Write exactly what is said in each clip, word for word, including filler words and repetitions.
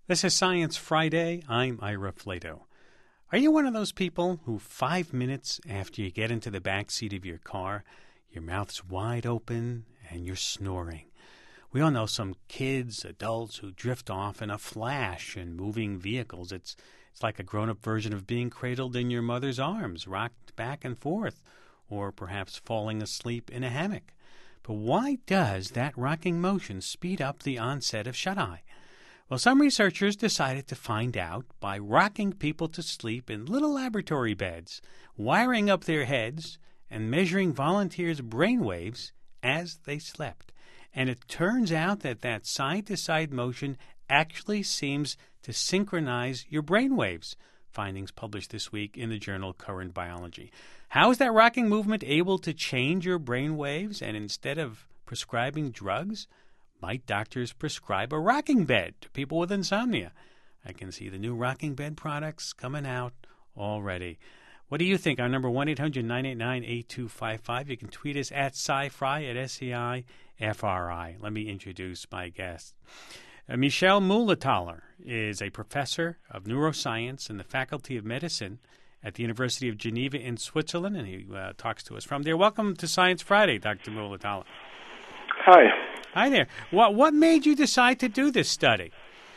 This is Science Friday. I'm Ira Flato. Are you one of those people who five minutes after you get into the back seat of your car, your mouth's wide open and you're snoring? We all know some kids, adults who drift off in a flash in moving vehicles. It's it's like a grown-up version of being cradled in your mother's arms, rocked back and forth, or perhaps falling asleep in a hammock. But why does that rocking motion speed up the onset of shut-eye? Well, some researchers decided to find out by rocking people to sleep in little laboratory beds, wiring up their heads, and measuring volunteers' brainwaves as they slept. And it turns out that that side-to-side motion actually seems to synchronize your brainwaves. Findings published this week in the journal Current Biology. How is that rocking movement able to change your brainwaves? And instead of prescribing drugs, might doctors prescribe a rocking bed to people with insomnia? I can see the new rocking bed products coming out already. What do you think? Our number one eight hundred nine eight nine eight two five five. You can tweet us at SciFri, at S C I F R I. Let me introduce my guest. Uh, Michel Muhlenthaler is a professor of neuroscience in the Faculty of Medicine at the University of Geneva in Switzerland, and he uh, talks to us from there. Welcome to Science Friday, Doctor Muhlenthaler. Hi. Hi there. What what made you decide to do this study?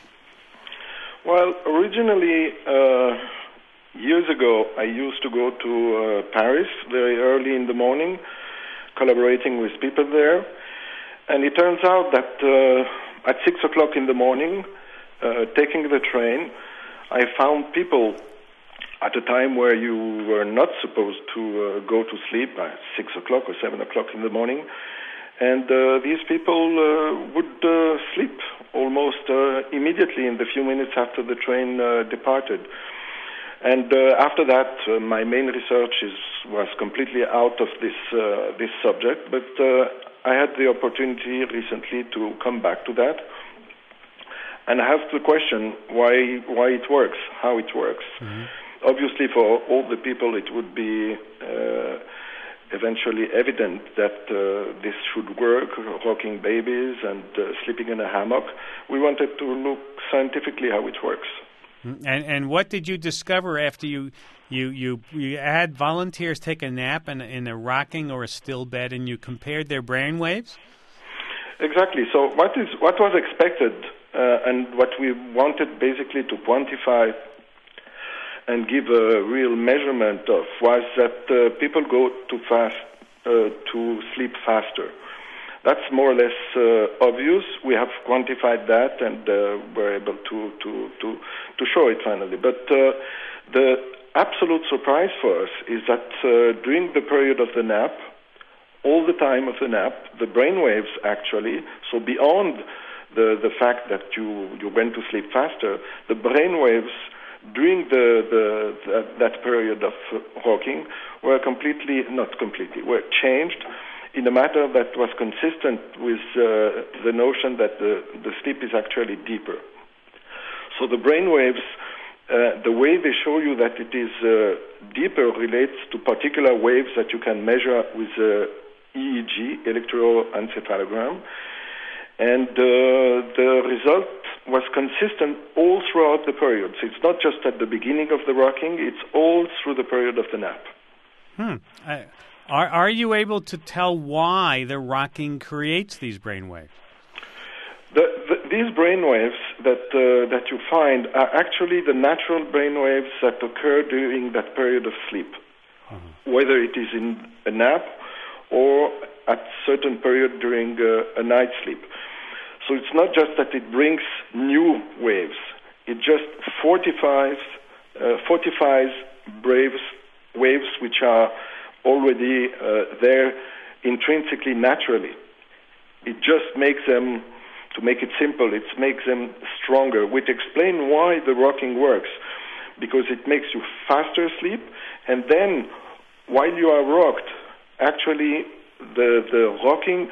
Well, originally, uh, years ago, I used to go to uh, Paris very early in the morning, collaborating with people there. And it turns out that uh, at six o'clock in the morning, uh, taking the train, I found people at a time where you were not supposed to uh, go to sleep, at six o'clock or seven o'clock in the morning. And uh, these people uh, would uh, sleep almost uh, immediately in the few minutes after the train uh, departed. And uh, after that, uh, my main research is, was completely out of this uh, this subject, but uh, I had the opportunity recently to come back to that and ask the question why why it works, how it works. Mm-hmm. Obviously, for all the people, it would be uh, eventually evident that uh, this should work, rocking babies and uh, sleeping in a hammock. We wanted to look scientifically how it works. And and what did you discover after you you you, you had volunteers take a nap in, in a rocking or a still bed, and you compared their brain waves? Exactly. So what is what was expected uh, and what we wanted basically to quantify and give a real measurement of was that uh, people go too fast uh, to sleep faster. That's more or less uh, obvious. We have quantified that and uh, we're able to, to, to, to show it finally. But uh, the absolute surprise for us is that uh, during the period of the nap, all the time of the nap, the brain waves actually, so beyond the, the fact that you, you went to sleep faster, the brain waves during the, the, the that period of rocking were completely, not completely, were changed in a matter that was consistent with uh, the notion that the, the sleep is actually deeper. So the brain waves, uh, the way they show you that it is uh, deeper relates to particular waves that you can measure with uh, E E G, electroencephalogram. And uh, the result was consistent all throughout the period. So it's not just at the beginning of the rocking, it's all through the period of the nap. Hmm. I, are, are you able to tell why the rocking creates these brain waves? The, the, these brain waves that, uh, that you find are actually the natural brain waves that occur during that period of sleep, uh-huh. whether it is in a nap or at certain period during uh, a night sleep. So it's not just that it brings new waves; it just fortifies uh, fortifies waves waves which are already uh, there intrinsically, naturally. It just makes them, to make it simple, it makes them stronger, which explains why the rocking works, because it makes you faster asleep, and then while you are rocked, actually the the rocking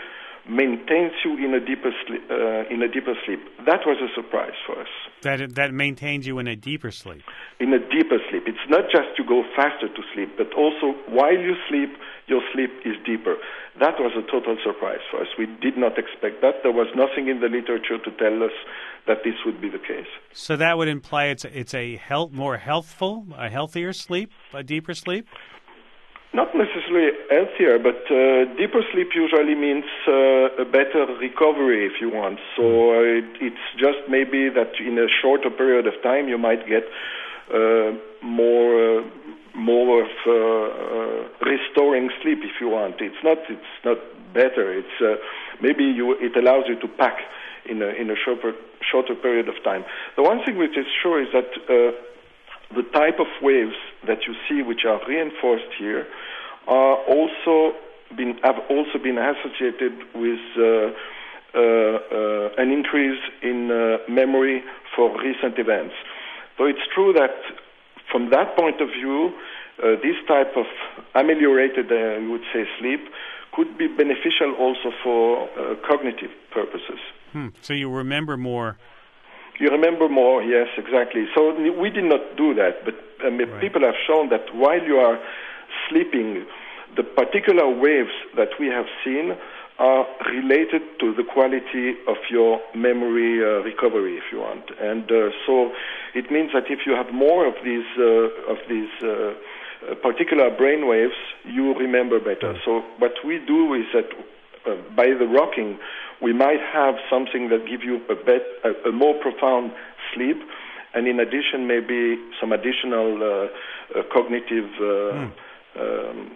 maintains you in a deeper sleep. Uh, in a deeper sleep. That was a surprise for us. That it, that maintains you in a deeper sleep. In a deeper sleep. It's not just to go faster to sleep, but also while you sleep, your sleep is deeper. That was a total surprise for us. We did not expect that. There was nothing in the literature to tell us that this would be the case. So that would imply it's a, it's a health, more healthful, a healthier sleep, a deeper sleep? Not necessarily healthier, but uh, deeper sleep usually means uh, a better recovery, if you want. So uh, it, it's just maybe that in a shorter period of time you might get uh, more uh, more of uh, uh, restoring sleep, if you want. It's not it's not better. It's uh, maybe you it allows you to pack in a in a shorter shorter period of time. The one thing which is sure is that Uh, the type of waves that you see, which are reinforced here, are also been, have also been associated with uh, uh, uh, an increase in uh, memory for recent events. So it's true that from that point of view, uh, this type of ameliorated, uh, you would say, sleep could be beneficial also for uh, cognitive purposes. Hmm. So you remember more. You remember more, yes, exactly. So we did not do that, but um, Right. people have shown that while you are sleeping, the particular waves that we have seen are related to the quality of your memory uh, recovery, if you want. And uh, so it means that if you have more of these uh, of these uh, uh, particular brain waves, you remember better. So what we do is that uh, by the rocking, we might have something that gives you a, bet, a, a more profound sleep, and in addition, maybe some additional uh, uh, cognitive, uh, mm. um,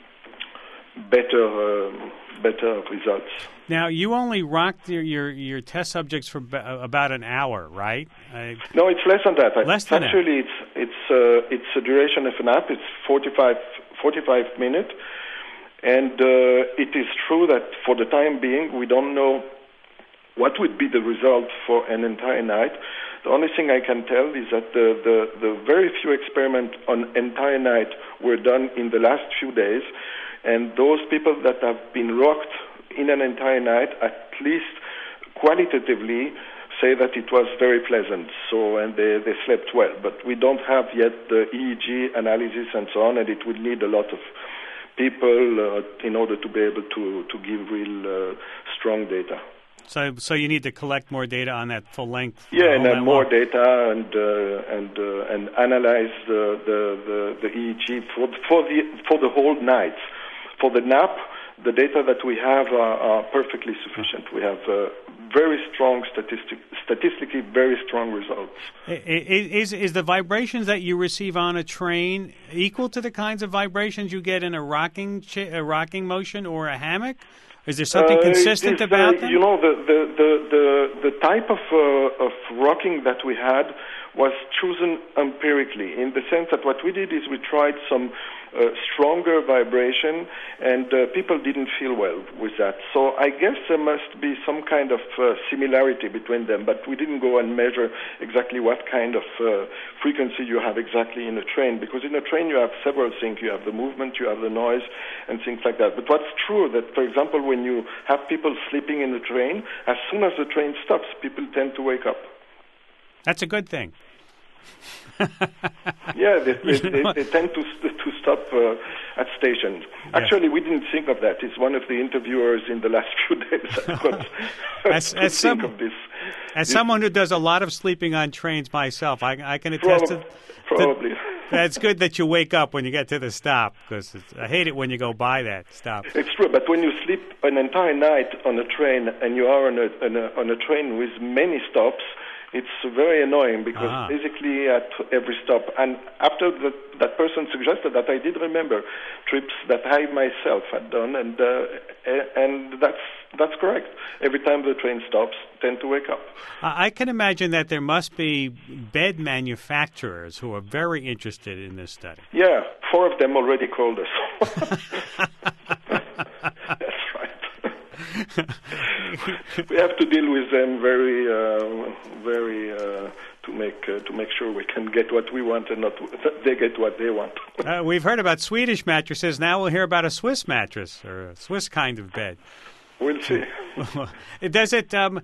better, uh, better results. Now, you only rocked your your, your test subjects for b- about an hour, right? I... No, it's less than that. Less than Actually, that. it's it's uh, it's a duration of an app. It's forty-five, forty-five minutes. And uh, it is true that for the time being, we don't know what would be the result for an entire night. The only thing I can tell is that the, the, the very few experiments on entire night were done in the last few days, and those people that have been rocked in an entire night, at least qualitatively, say that it was very pleasant. So, and they, they slept well. But we don't have yet the E E G analysis and so on, and it would need a lot of people uh, in order to be able to, to give real uh, strong data. So, so you need to collect more data on that full length. Yeah, and uh, more long. data and uh, and uh, and analyze the the, the, the E E G for for the for the whole night. For the nap, the data that we have are, are perfectly sufficient. We have uh, very strong statistic, statistically very strong results. Is is the vibrations that you receive on a train equal to the kinds of vibrations you get in a rocking cha- a rocking motion or a hammock? Is there something uh, consistent is, about uh, them? You know, the the the the, the type of uh, of rocking that we had was chosen empirically, in the sense that what we did is we tried some uh, stronger vibration, and uh, people didn't feel well with that. So I guess there must be some kind of uh, similarity between them, but we didn't go and measure exactly what kind of uh, frequency you have exactly in a train, because in a train you have several things. You have the movement, you have the noise, and things like that. But what's true that, for example, when you have people sleeping in the train, as soon as the train stops, people tend to wake up. That's a good thing. Yeah, they, they, they, they tend to to stop uh, at stations. Actually, we didn't think of that. It's one of the interviewers in the last few days that got as, to as think some, of this. As this, someone who does a lot of sleeping on trains myself, I, I can attest prob- to... Probably. To, that's good that you wake up when you get to the stop, because I hate it when you go by that stop. It's true, but when you sleep an entire night on a train and you are on a, on a, on a train with many stops, it's very annoying, because ah. basically at every stop, and after the, that person suggested that, I did remember trips that I myself had done, and uh, and that's that's correct. Every time the train stops, tend to wake up. I can imagine that there must be bed manufacturers who are very interested in this study. Yeah, four of them already called us. That's right. We have to deal with them very, uh, very uh, to make uh, to make sure we can get what we want and not they get what they want. uh, we've heard about Swedish mattresses. Now we'll hear about a Swiss mattress or a Swiss kind of bed. We'll see. Does it? Um,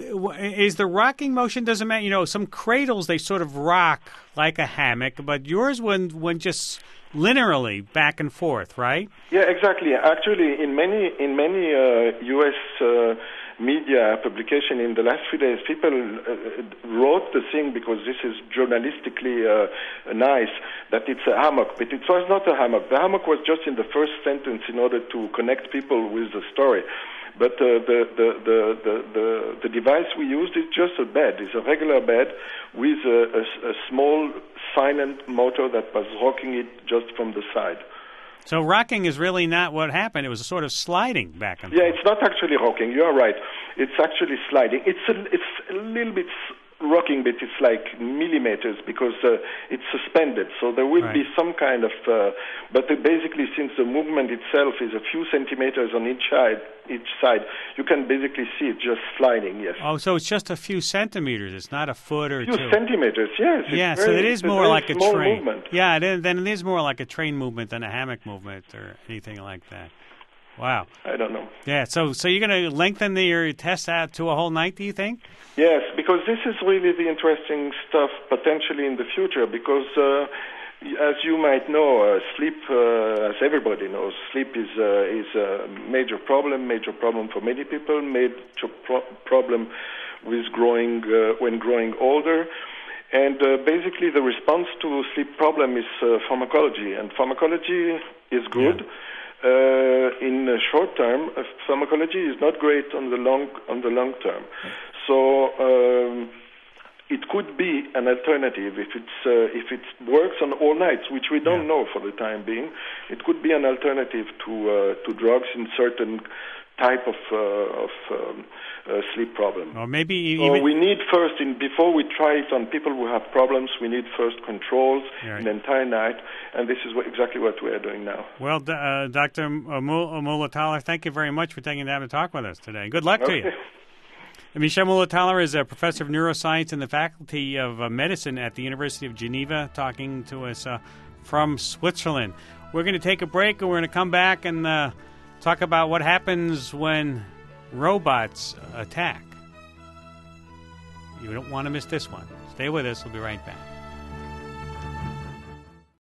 is the rocking motion doesn't matter? You know, some cradles they sort of rock like a hammock, but yours went went just linearly back and forth, right? Yeah, exactly. Actually, in many in many uh, U S Uh, media publication in the last few days, people uh, wrote the thing because this is journalistically uh, nice that it's a hammock, but it was not a hammock. The hammock was just in the first sentence in order to connect people with the story. But uh, the, the, the, the, the, the device we used is just a bed. It's a regular bed with a, a, a small silent motor that was rocking it just from the side. So rocking is really not what happened. It was a sort of sliding back and forth. Yeah, it's not actually rocking. You are right. It's actually sliding. It's a, it's a little bit rocking, but it's like millimeters because uh, it's suspended. So there will right. be some kind of... Uh, but uh, basically, since the movement itself is a few centimeters on each side, each side, you can basically see it just sliding, yes. Oh, so it's just a few centimeters. It's not a foot or a few two. centimeters, yes. Yeah, very, so it is more like a train. Movement. Yeah, it is, then it is more like a train movement than a hammock movement or anything like that. Wow. I don't know. Yeah, so so you're going to lengthen the, your test out to a whole night, do you think? Yes, because this is really the interesting stuff potentially in the future because, uh, as you might know, uh, sleep, uh, as everybody knows, sleep is, uh, is a major problem, major problem for many people, major pro- problem with growing, uh, when growing older. And uh, basically the response to sleep problem is uh, pharmacology, and pharmacology is good. Yeah. Uh, in the short term, uh, pharmacology is not great on the long on the long term. So um, it could be an alternative if it's uh, if it works on all nights, which we don't yeah. know for the time being. It could be an alternative to uh, to drugs in certain type of uh, of um, uh, sleep problem. Or maybe even so we need first, in before we try it on people who have problems, we need first controls right. the entire night, and this is what, exactly what we are doing now. Well, uh, Doctor Mulatalo, thank you very much for taking the time to talk with us today. Good luck okay. to you. Michel Mulatalo is a professor of neuroscience in the Faculty of uh, Medicine at the University of Geneva, talking to us uh, from Switzerland. We're going to take a break, and we're going to come back and uh, talk about what happens when robots attack. You don't want to miss this one. Stay with us. We'll be right back.